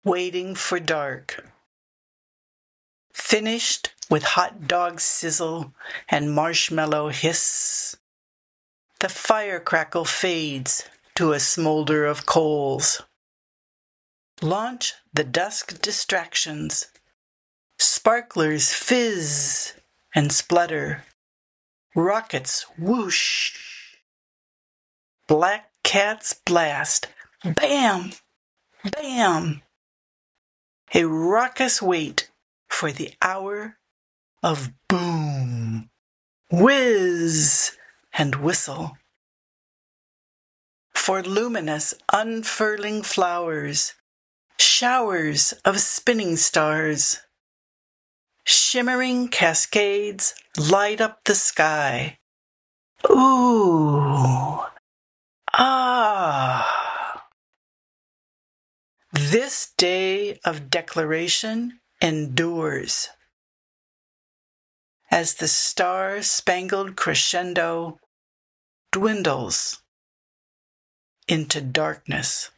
waiting for dark. Finished with hot dog sizzle and marshmallow hiss, the fire crackle fades to a smolder of coals. Launch the dusk distractions. Sparklers fizz and splutter. Rockets whoosh. Black cats blast. Bam! Bam! A raucous wait for the hour of boom, whiz, and whistle. For luminous, unfurling flowers, showers of spinning stars. Shimmering cascades light up the sky. Ooh! Ah! This day of declaration endures as the star-spangled crescendo dwindles into darkness.